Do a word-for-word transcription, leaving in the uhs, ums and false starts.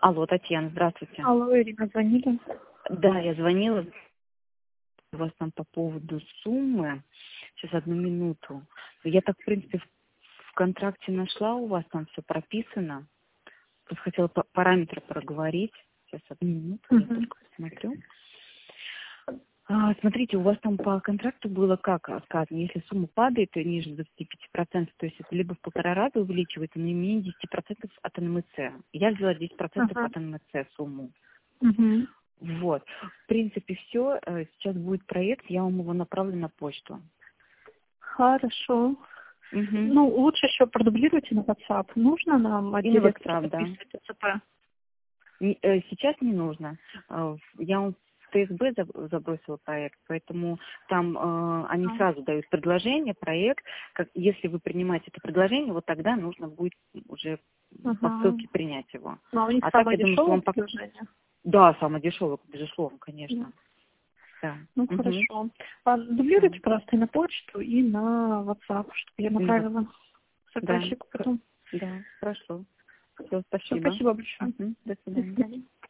Алло, Татьяна, здравствуйте. Алло, Ирина, звонили? Да, я звонила у вас там по поводу суммы. Сейчас одну минуту. Я так, в принципе, в в контракте нашла, у вас там все прописано. Просто хотела па- параметры проговорить. Сейчас одну минуту, я Угу. только посмотрю. А, смотрите, у вас там по контракту было как сказано, если сумма падает ниже двадцати пяти процентов, то есть это либо в полтора раза увеличивается, но не менее десяти процентов от эн эм цэ. Я взяла десять процентов Ага. от эн эм цэ сумму. Угу. Вот. В принципе, все. Сейчас будет проект, я вам его направлю на почту. Хорошо. Угу. Ну, лучше еще продублируйте на WhatsApp. Нужно нам от И на директора WhatsApp, да. подписывать ЦП? Не- э, Сейчас не нужно. Э, Я вам в тэ эс бэ заб- забросила проект, поэтому там э, они А. сразу дают предложение, проект. Как, если вы принимаете это предложение, вот тогда нужно будет уже по Ага. ссылке принять его. Ну, а у них А так, самое я думаю, что дешевое вам пока... предложение? Да, самое дешевое, безусловно, Да. конечно. Да. Ну, Угу. хорошо. А, дублируйте, пожалуйста, и на почту, и на WhatsApp, чтобы я Да. направила Да. заказчику Х- потом. Да, хорошо. Все, Все, спасибо. спасибо большое. Мгм. До До свидания. свидания.